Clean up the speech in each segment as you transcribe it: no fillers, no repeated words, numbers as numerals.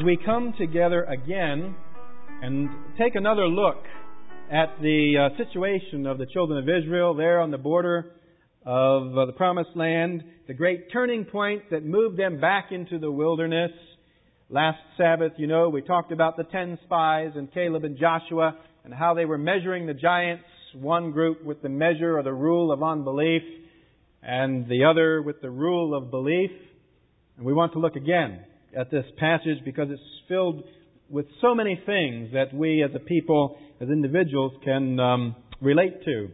we come together again and take another look at the situation of the children of Israel there on the border of the Promised Land, the great turning point that moved them back into the wilderness. Last Sabbath, we talked about the 10 spies and Caleb and Joshua and how they were measuring the giants, one group with the measure or the rule of unbelief and the other with the rule of belief. And we want to look again at this passage because it's filled with so many things that we as a people, as individuals, can relate to.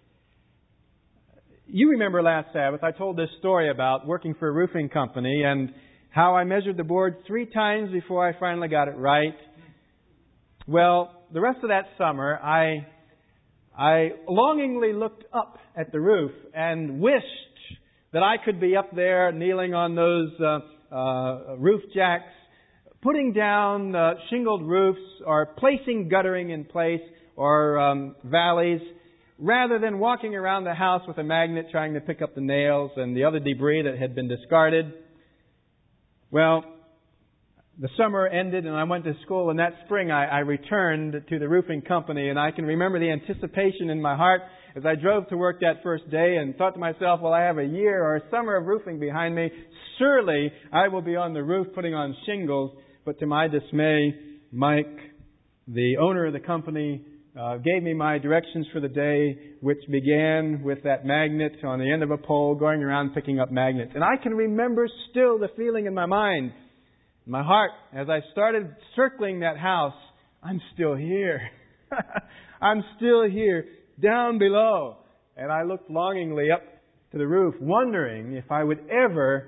You remember last Sabbath, I told this story about working for a roofing company and how I measured the board 3 times before I finally got it right. Well, the rest of that summer, I longingly looked up at the roof and wished that I could be up there kneeling on those roof jacks, putting down shingled roofs or placing guttering in place or valleys, rather than walking around the house with a magnet trying to pick up the nails and the other debris that had been discarded. Well, the summer ended and I went to school, and that spring I returned to the roofing company, and I can remember the anticipation in my heart as I drove to work that first day and thought to myself, well, I have a year or a summer of roofing behind me. Surely I will be on the roof putting on shingles. But to my dismay, Mike, the owner of the company, gave me my directions for the day, which began with that magnet on the end of a pole going around picking up magnets. And I can remember still the feeling in my mind, in my heart, as I started circling that house. I'm still here. I'm still here, down below. And I looked longingly up to the roof, wondering if I would ever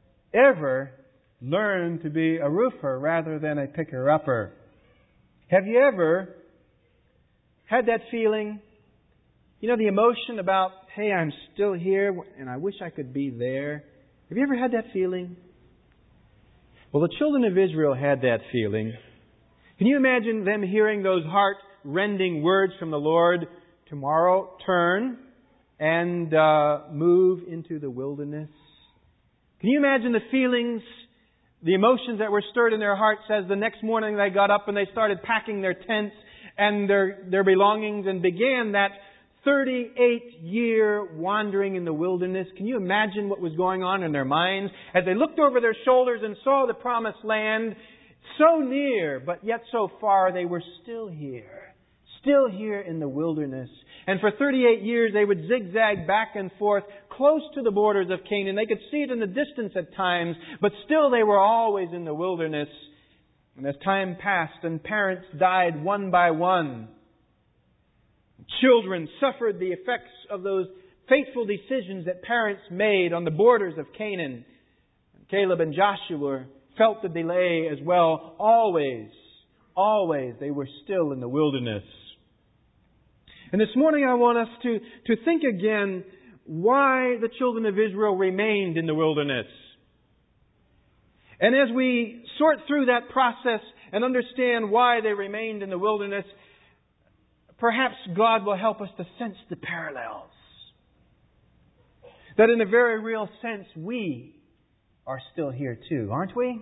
learn to be a roofer rather than a picker-upper. Have you ever had that feeling? The emotion about, hey, I'm still here and I wish I could be there. Have you ever had that feeling? Well, the children of Israel had that feeling. Can you imagine them hearing those heart-rending words from the Lord? Tomorrow, turn and move into the wilderness. Can you imagine the feelings, the emotions that were stirred in their hearts as the next morning they got up and they started packing their tents and their belongings and began that 38-year wandering in the wilderness? Can you imagine what was going on in their minds as they looked over their shoulders and saw the Promised Land so near, but yet so far? They were still here in the wilderness. And for 38 years they would zigzag back and forth close to the borders of Canaan. They could see it in the distance at times, but still they were always in the wilderness. And as time passed and parents died one by one, children suffered the effects of those fateful decisions that parents made on the borders of Canaan. Caleb and Joshua felt the delay as well. Always they were still in the wilderness. And this morning I want us to think again why the children of Israel remained in the wilderness. And as we sort through that process and understand why they remained in the wilderness, perhaps God will help us to sense the parallels. That in a very real sense, we are still here too, aren't we?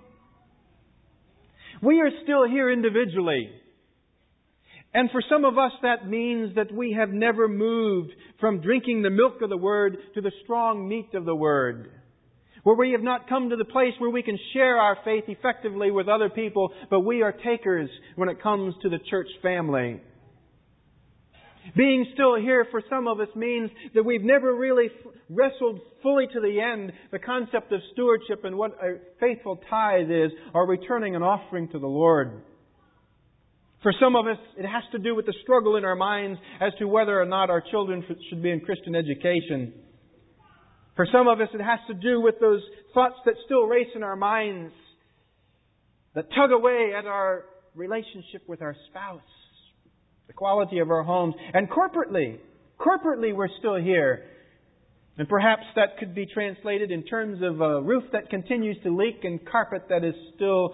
We are still here individually. And for some of us, that means that we have never moved from drinking the milk of the Word to the strong meat of the Word. Where we have not come to the place where we can share our faith effectively with other people, but we are takers when it comes to the church family. Being still here for some of us means that we've never really wrestled fully to the end the concept of stewardship and what a faithful tithe is, or returning an offering to the Lord. For some of us, it has to do with the struggle in our minds as to whether or not our children should be in Christian education. For some of us, it has to do with those thoughts that still race in our minds, that tug away at our relationship with our spouse, the quality of our homes. And corporately we're still here. And perhaps that could be translated in terms of a roof that continues to leak and carpet that is still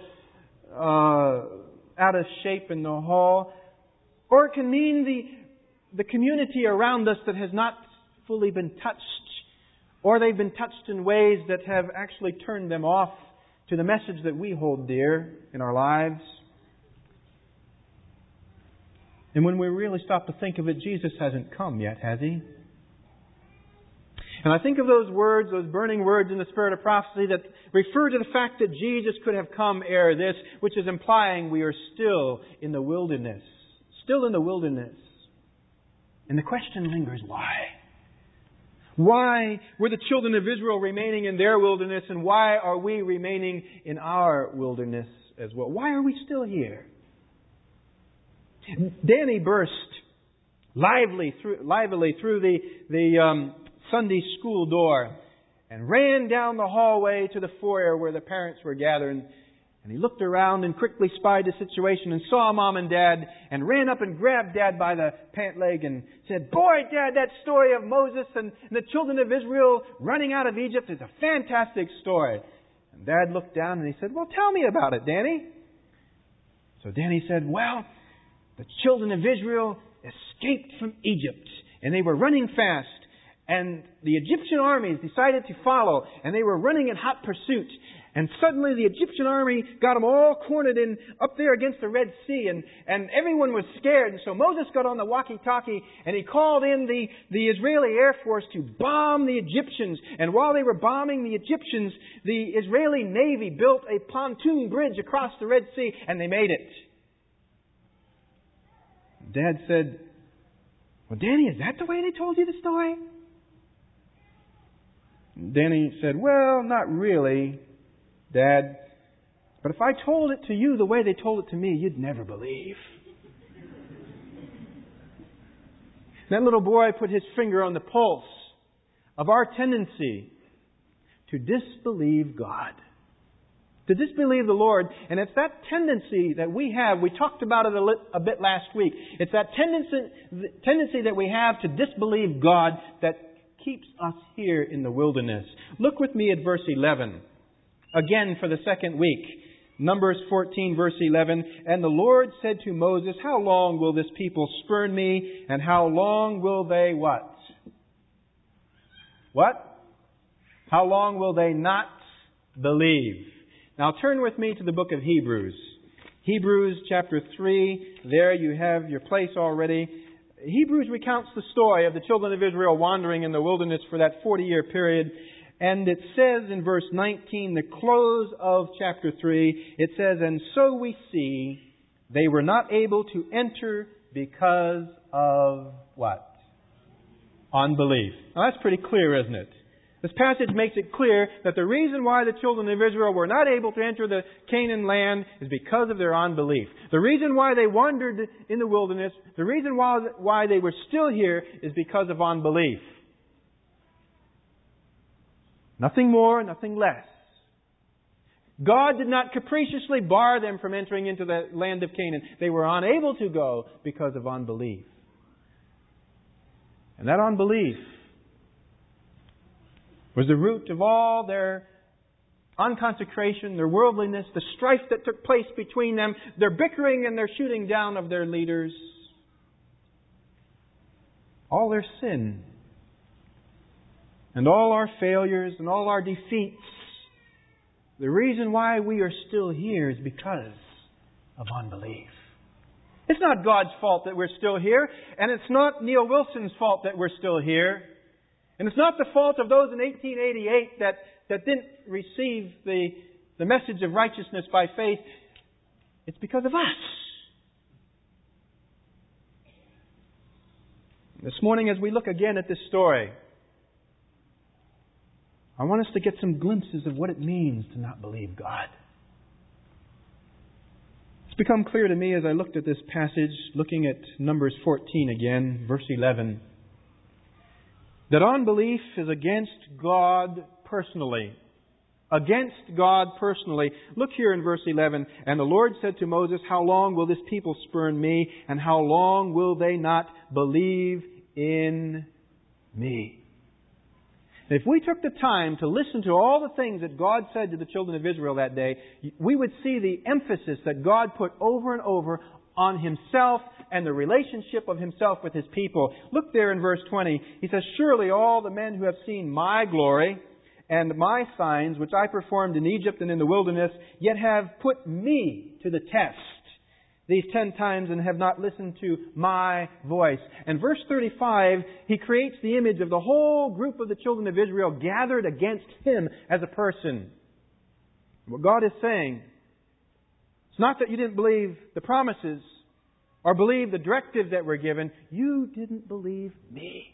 out of shape in the hall. Or it can mean the community around us that has not fully been touched, or they've been touched in ways that have actually turned them off to the message that we hold dear in our lives. And when we really stop to think of it, Jesus hasn't come yet, has He? And I think of those words, those burning words in the spirit of prophecy that refer to the fact that Jesus could have come ere this, which is implying we are still in the wilderness. Still in the wilderness. And the question lingers, why? Why were the children of Israel remaining in their wilderness, and why are we remaining in our wilderness as well? Why are we still here? Danny burst lively through the Sunday school door and ran down the hallway to the foyer where the parents were gathered. And he looked around and quickly spied the situation and saw Mom and Dad and ran up and grabbed Dad by the pant leg and said, "Boy, Dad, that story of Moses and the children of Israel running out of Egypt is a fantastic story." And Dad looked down and he said, "Well, tell me about it, Danny." So Danny said, "Well, the children of Israel escaped from Egypt and they were running fast. And the Egyptian armies decided to follow, and they were running in hot pursuit. And suddenly the Egyptian army got them all cornered in up there against the Red Sea, and everyone was scared. And so Moses got on the walkie-talkie, and he called in the Israeli Air Force to bomb the Egyptians. And while they were bombing the Egyptians, the Israeli Navy built a pontoon bridge across the Red Sea, and they made it." Dad said, "Well, Danny, is that the way they told you the story?" Danny said, "Well, not really, Dad. But if I told it to you the way they told it to me, you'd never believe." That little boy put his finger on the pulse of our tendency to disbelieve God, to disbelieve the Lord. And it's that tendency that we have. We talked about it a bit last week. It's that tendency that we have to disbelieve God that keeps us here in the wilderness. Look with me at verse 11. Again for the second week. Numbers 14, verse 11. "And the Lord said to Moses, how long will this people spurn me? And how long will they" what? What? "How long will they not believe?" Now turn with me to the book of Hebrews. Hebrews chapter 3. There you have your place already. Hebrews recounts the story of the children of Israel wandering in the wilderness for that 40-year period. And it says in verse 19, the close of chapter 3, it says, "And so we see they were not able to enter because of" what? Unbelief. Now that's pretty clear, isn't it? This passage makes it clear that the reason why the children of Israel were not able to enter the Canaan land is because of their unbelief. The reason why they wandered in the wilderness, the reason why they were still here is because of unbelief. Nothing more, nothing less. God did not capriciously bar them from entering into the land of Canaan. They were unable to go because of unbelief. And that unbelief was the root of all their unconsecration, their worldliness, the strife that took place between them, their bickering and their shooting down of their leaders. All their sin and all our failures and all our defeats. The reason why we are still here is because of unbelief. It's not God's fault that we're still here, and it's not Neil Wilson's fault that we're still here. And it's not the fault of those in 1888 that didn't receive the message of righteousness by faith. It's because of us. This morning, as we look again at this story, I want us to get some glimpses of what it means to not believe God. It's become clear to me as I looked at this passage, looking at Numbers 14 again, verse 11, that unbelief is against God personally. Against God personally. Look here in verse 11. "And the Lord said to Moses, how long will this people spurn me? And how long will they not believe in me?" If we took the time to listen to all the things that God said to the children of Israel that day, we would see the emphasis that God put over and over on Himself and the relationship of Himself with His people. Look there in verse 20. He says, "Surely all the men who have seen my glory and my signs, which I performed in Egypt and in the wilderness, yet have put me to the test these 10 times and have not listened to my voice. And verse 35, he creates the image of the whole group of the children of Israel gathered against him as a person. What God is saying, it's not that you didn't believe the promises or believe the directives that were given. You didn't believe me.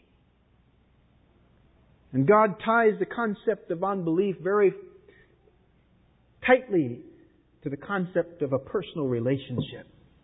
And God ties the concept of unbelief very tightly to the concept of a personal relationship.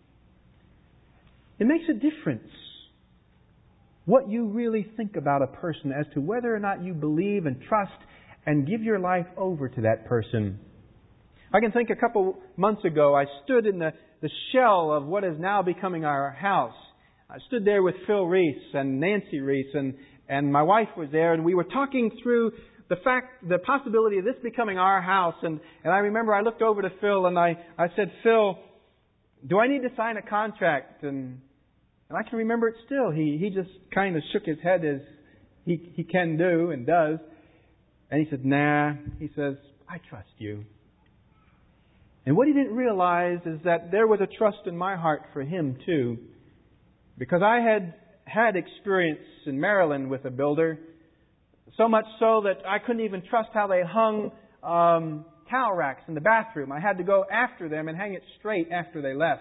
It makes a difference what you really think about a person as to whether or not you believe and trust and give your life over to that person. I can think a couple months ago, I stood in the shell of what is now becoming our house. I stood there with Phil Reese and Nancy Reese, and my wife was there, and we were talking through the possibility of this becoming our house. And I remember I looked over to Phil and I said, Phil, do I need to sign a contract? And I can remember it still. He just kind of shook his head as he can do and does. And he said, nah. He says, I trust you. And what he didn't realize is that there was a trust in my heart for him too. Because I had experience in Maryland with a builder. So much so that I couldn't even trust how they hung towel racks in the bathroom. I had to go after them and hang it straight after they left.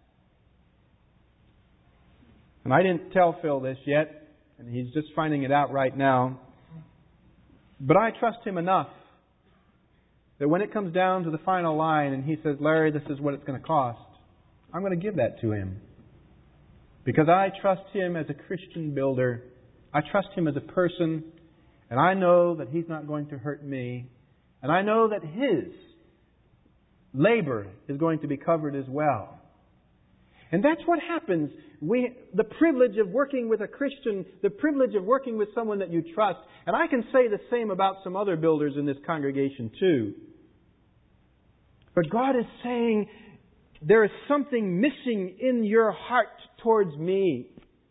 And I didn't tell Phil this yet, and he's just finding it out right now. But I trust him enough that when it comes down to the final line and he says, Larry, this is what it's going to cost, I'm going to give that to him. Because I trust him as a Christian builder. I trust him as a person. And I know that he's not going to hurt me. And I know that his labor is going to be covered as well. And that's what happens. The privilege of working with a Christian, the privilege of working with someone that you trust. And I can say the same about some other builders in this congregation too. But God is saying, there is something missing in your heart towards me.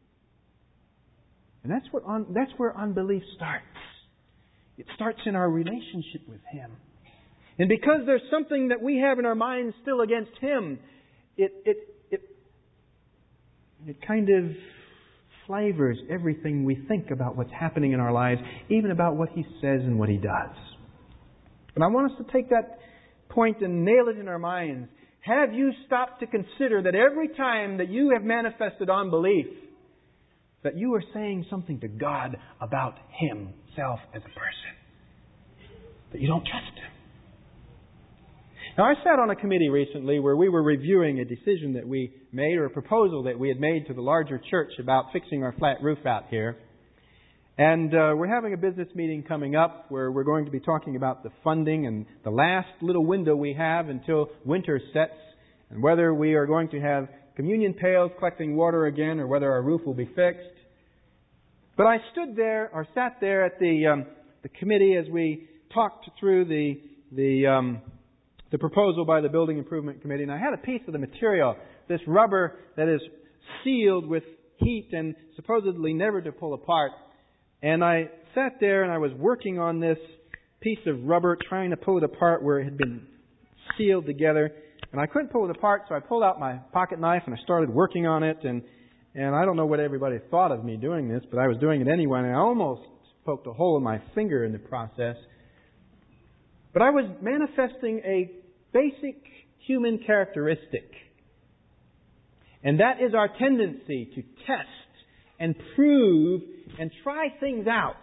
And that's where unbelief starts. It starts in our relationship with Him. And because there's something that we have in our minds still against Him, it kind of flavors everything we think about what's happening in our lives, even about what He says and what He does. And I want us to take that point and nail it in our minds. Have you stopped to consider that every time that you have manifested unbelief, that you are saying something to God about Himself as a person? That you don't trust Him. Now, I sat on a committee recently where we were reviewing a decision that we made, or a proposal that we had made to the larger church about fixing our flat roof out here. And we're having a business meeting coming up where we're going to be talking about the funding and the last little window we have until winter sets, and whether we are going to have communion pails collecting water again or whether our roof will be fixed. But I sat there at the committee as we talked through the proposal by the Building Improvement Committee, and I had a piece of the material, this rubber that is sealed with heat and supposedly never to pull apart. And I sat there and I was working on this piece of rubber, trying to pull it apart where it had been sealed together. And I couldn't pull it apart, so I pulled out my pocket knife and I started working on it. And I don't know what everybody thought of me doing this, but I was doing it anyway. And I almost poked a hole in my finger in the process. But I was manifesting a basic human characteristic. And that is our tendency to test and prove and try things out.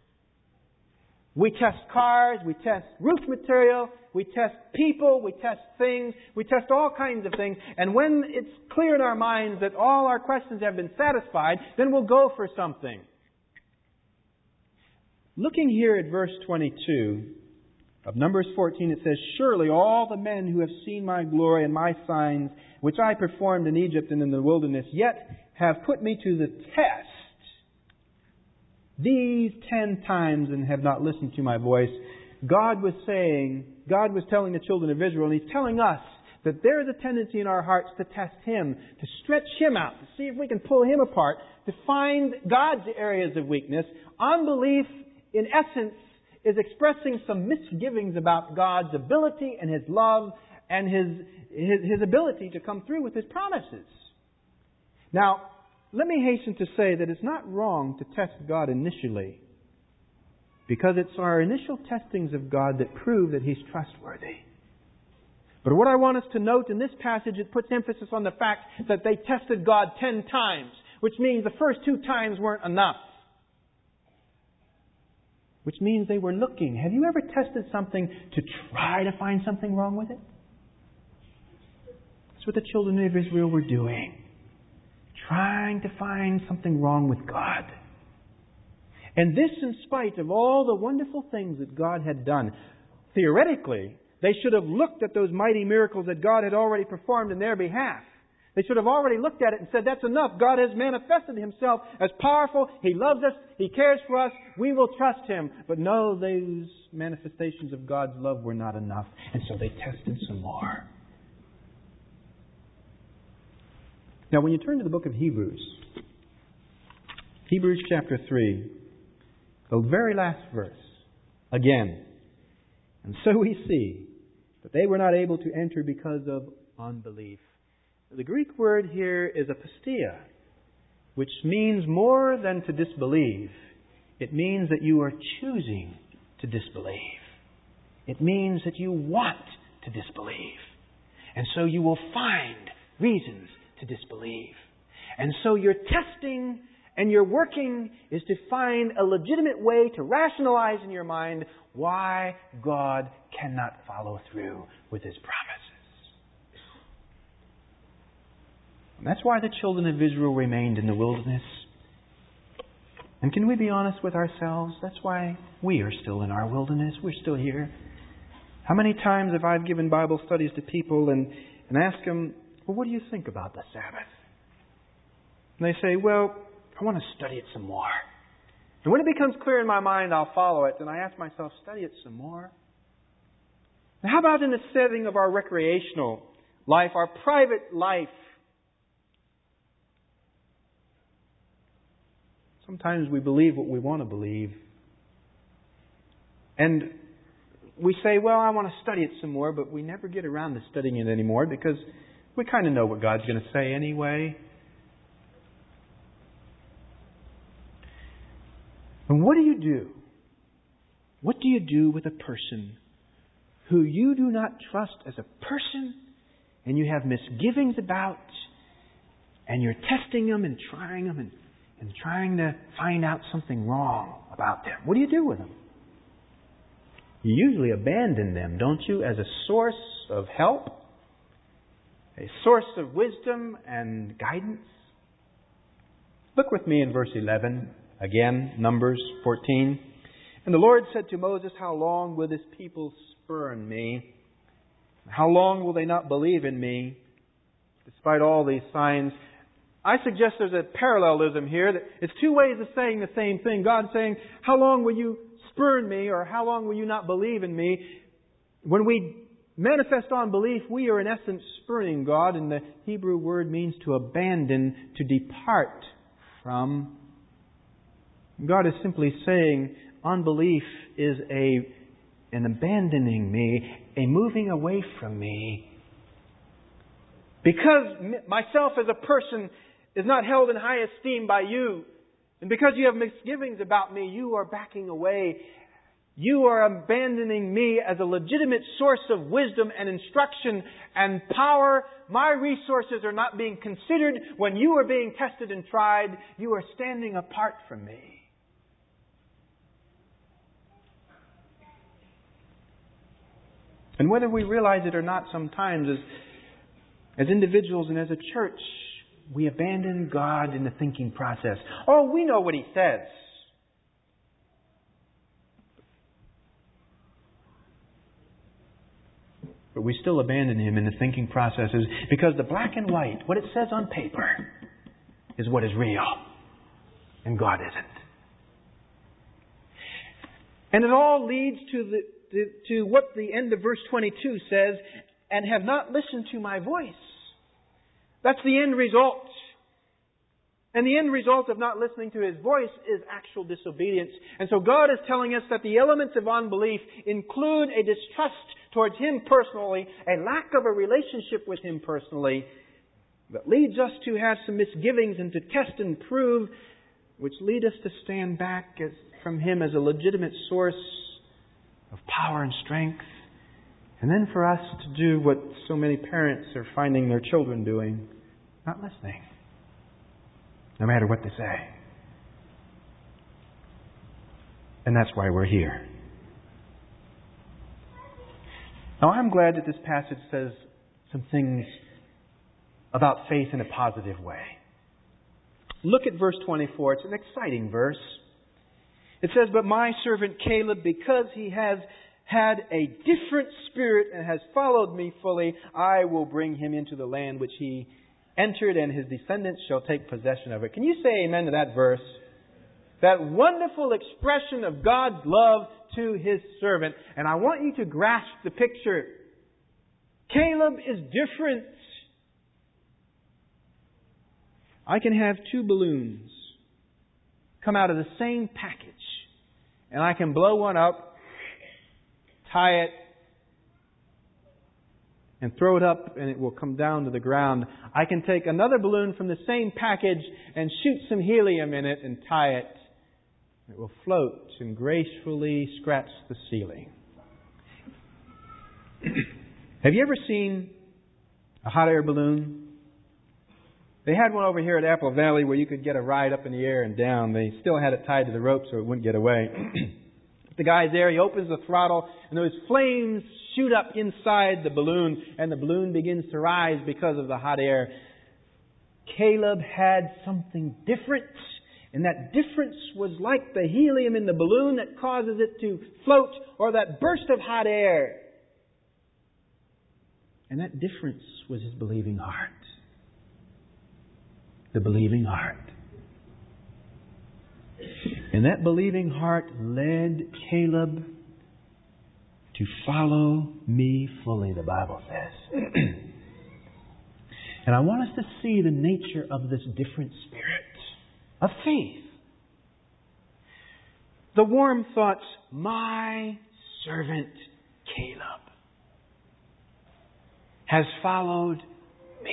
We test cars, we test roof material, we test people, we test things, we test all kinds of things. And when it's clear in our minds that all our questions have been satisfied, then we'll go for something. Looking here at verse 22 of Numbers 14, it says, "Surely all the men who have seen my glory and my signs, which I performed in Egypt and in the wilderness, yet have put me to the test these 10 times and have not listened to my voice." God was telling the children of Israel, and He's telling us that there is a tendency in our hearts to test Him, to stretch Him out, to see if we can pull Him apart, to find God's areas of weakness. Unbelief, in essence, is expressing some misgivings about God's ability and His love and His ability to come through with His promises. Now, let me hasten to say that it's not wrong to test God initially, because it's our initial testings of God that prove that He's trustworthy. But what I want us to note in this passage, it puts emphasis on the fact that they tested God 10 times, which means the first 2 times weren't enough. Which means they were looking. Have you ever tested something to try to find something wrong with it? That's what the children of Israel were doing. Trying to find something wrong with God. And this in spite of all the wonderful things that God had done. Theoretically, they should have looked at those mighty miracles that God had already performed in their behalf. They should have already looked at it and said, that's enough. God has manifested Himself as powerful. He loves us. He cares for us. We will trust Him. But no, those manifestations of God's love were not enough. And so they tested some more. Now, when you turn to the book of Hebrews chapter 3, the very last verse, again, and so we see that they were not able to enter because of unbelief. The Greek word here is apistia, which means more than to disbelieve. It means that you are choosing to disbelieve. It means that you want to disbelieve. And so you will find reasons to disbelieve. And so your testing and your working is to find a legitimate way to rationalize in your mind why God cannot follow through with His promises. And that's why the children of Israel remained in the wilderness. And can we be honest with ourselves? That's why we are still in our wilderness. We're still here. How many times have I given Bible studies to people and asked them, well, what do you think about the Sabbath? And they say, well, I want to study it some more. And when it becomes clear in my mind, I'll follow it. And I ask myself, study it some more. Now, how about in the setting of our recreational life, our private life? Sometimes we believe what we want to believe. And we say, well, I want to study it some more, but we never get around to studying it anymore because we kind of know what God's going to say anyway. And what do you do? What do you do with a person who you do not trust as a person and you have misgivings about, and you're testing them and trying them and trying to find out something wrong about them? What do you do with them? You usually abandon them, don't you, as a source of help, a source of wisdom and guidance? Look with me in verse 11. Again, Numbers 14. And the Lord said to Moses, how long will this people spurn me? How long will they not believe in me, despite all these signs? I suggest there's a parallelism here. That it's 2 ways of saying the same thing. God saying, how long will you spurn me, or how long will you not believe in me? When we manifest unbelief, we are in essence spurning God, and the Hebrew word means to abandon, to depart from. God is simply saying unbelief is an abandoning me, a moving away from me. Because myself as a person is not held in high esteem by you, and because you have misgivings about me, you are backing away. You are abandoning me as a legitimate source of wisdom and instruction and power. My resources are not being considered when you are being tested and tried. You are standing apart from me. And whether we realize it or not, sometimes as individuals and as a church, we abandon God in the thinking process. Oh, we know what He says. But we still abandon Him in the thinking processes because the black and white, what it says on paper, is what is real. And God isn't. And it all leads to what the end of verse 22 says, and have not listened to my voice. That's the end result. And the end result of not listening to His voice is actual disobedience. And so God is telling us that the elements of unbelief include a distrust towards Him personally, a lack of a relationship with Him personally, that leads us to have some misgivings and to test and prove, which lead us to stand back from Him as a legitimate source of power and strength. And then for us to do what so many parents are finding their children doing, not listening, no matter what they say. And that's why we're here. Now, I'm glad that this passage says some things about faith in a positive way. Look at verse 24. It's an exciting verse. It says, "But my servant Caleb, because he has had a different spirit and has followed me fully, I will bring him into the land which he entered, and his descendants shall take possession of it." Can you say amen to that verse? That wonderful expression of God's love to His servant. And I want you to grasp the picture. Caleb is different. I can have two balloons come out of the same package. And I can blow one up, tie it, and throw it up, and it will come down to the ground. I can take another balloon from the same package and shoot some helium in it and tie it. It will float and gracefully scratch the ceiling. Have you ever seen a hot air balloon? They had one over here at Apple Valley where you could get a ride up in the air and down. They still had it tied to the rope so it wouldn't get away. The guy's there, he opens the throttle, and those flames shoot up inside the balloon, and the balloon begins to rise because of the hot air. Caleb had something different, and that difference was like the helium in the balloon that causes it to float, or that burst of hot air. And that difference was his believing heart. The believing heart. And that believing heart led Caleb to follow me fully, the Bible says. And I want us to see the nature of this different spirit of faith. The warm thoughts, my servant Caleb has followed me.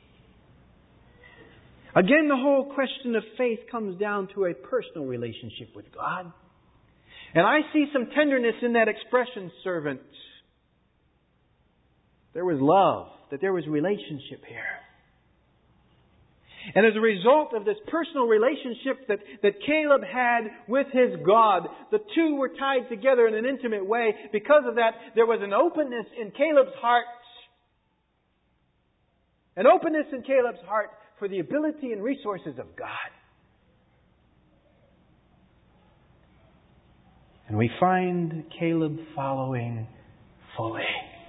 Again, the whole question of faith comes down to a personal relationship with God. And I see some tenderness in that expression, servant. There was love, that there was relationship here. And as a result of this personal relationship that Caleb had with his God, the two were tied together in an intimate way. Because of that, there was an openness in Caleb's heart. An openness in Caleb's heart for the ability and resources of God. And we find Caleb following fully.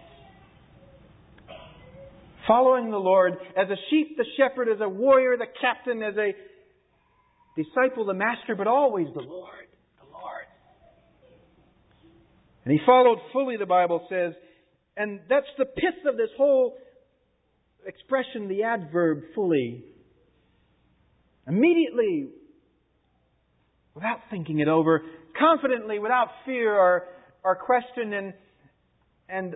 Following the Lord as a sheep, the shepherd, as a warrior, the captain, as a disciple, the master, but always the Lord. The Lord. And he followed fully, the Bible says. And that's the pith of this whole expression, the adverb fully. Immediately, without thinking it over, confidently, without fear or question, and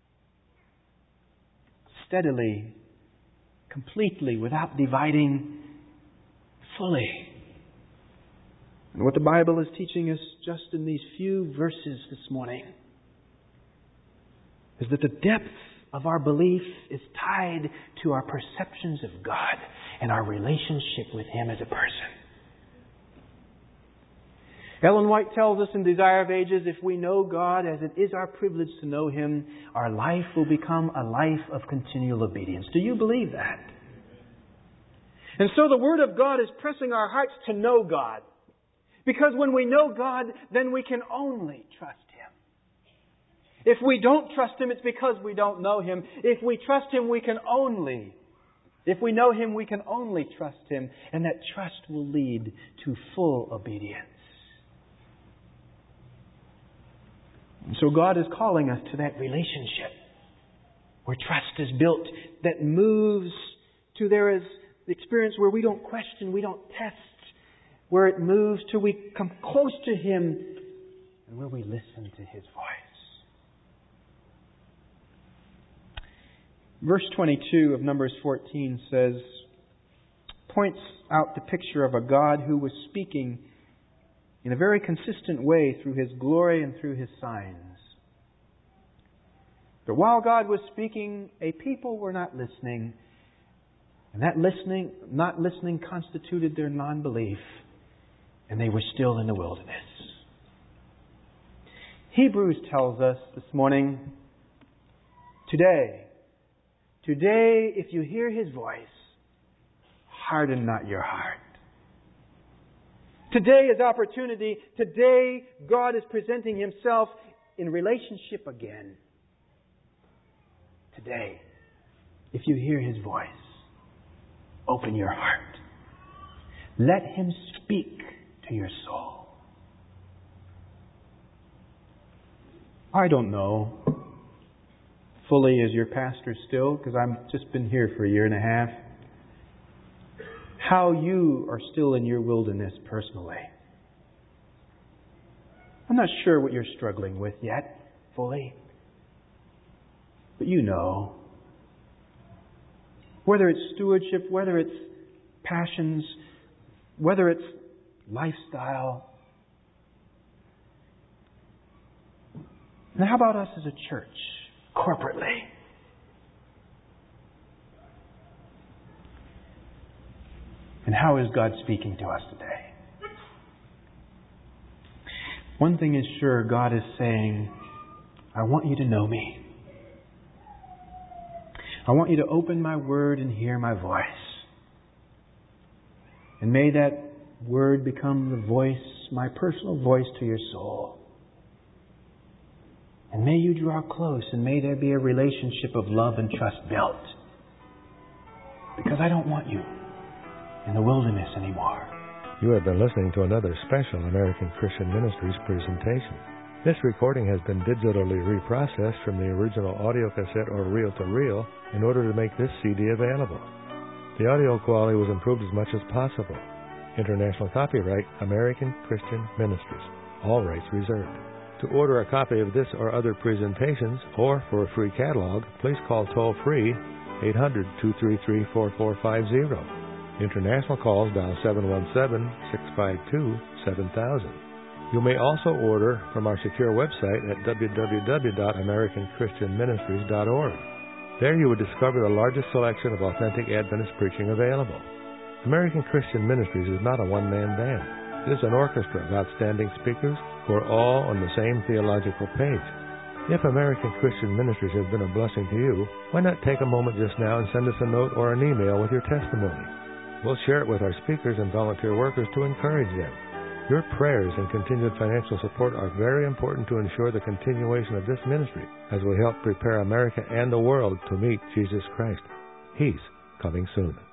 steadily, completely, without dividing, fully. And what the Bible is teaching us just in these few verses this morning is that the depth of our belief is tied to our perceptions of God and our relationship with Him as a person. Ellen White tells us in Desire of Ages, if we know God as it is our privilege to know Him, our life will become a life of continual obedience. Do you believe that? And so the Word of God is pressing our hearts to know God. Because when we know God, then we can only trust Him. If we don't trust Him, it's because we don't know Him. If we trust Him, if we know Him, we can only trust Him. And that trust will lead to full obedience. And so God is calling us to that relationship where trust is built, that moves to there is the experience where we don't question, we don't test, where it moves till we come close to Him and where we listen to His voice. Verse 22 of Numbers 14 points out the picture of a God who was speaking in a very consistent way through His glory and through His signs. But while God was speaking, a people were not listening. And that not listening constituted their non-belief. And they were still in the wilderness. Hebrews tells us this morning, Today, if you hear His voice, harden not your heart. Today is opportunity. Today, God is presenting Himself in relationship again. Today, if you hear His voice, open your heart. Let Him speak to your soul. I don't know fully as your pastor still, because I've just been here for a year and a half, how you are still in your wilderness personally. I'm not sure what you're struggling with yet, fully. But you know. Whether it's stewardship, whether it's passions, whether it's lifestyle. Now how about us as a church, corporately? And how is God speaking to us today? One thing is sure, God is saying, I want you to know me. I want you to open my Word and hear my voice. And may that Word become the voice, my personal voice to your soul. And may you draw close, and may there be a relationship of love and trust built. Because I don't want you in the wilderness anymore. You have been listening to another special American Christian Ministries presentation. This recording has been digitally reprocessed from the original audio cassette or reel-to-reel in order to make this CD available. The audio quality was improved as much as possible. International copyright, American Christian Ministries. All rights reserved. To order a copy of this or other presentations, or for a free catalog, please call toll-free 800-233-4450. International calls dial 717-652-7000. You may also order from our secure website at www.americanchristianministries.org. There you will discover the largest selection of authentic Adventist preaching available. American Christian Ministries is not a one-man band. It is an orchestra of outstanding speakers who are all on the same theological page. If American Christian Ministries has been a blessing to you, why not take a moment just now and send us a note or an email with your testimony? We'll share it with our speakers and volunteer workers to encourage them. Your prayers and continued financial support are very important to ensure the continuation of this ministry as we help prepare America and the world to meet Jesus Christ. He's coming soon.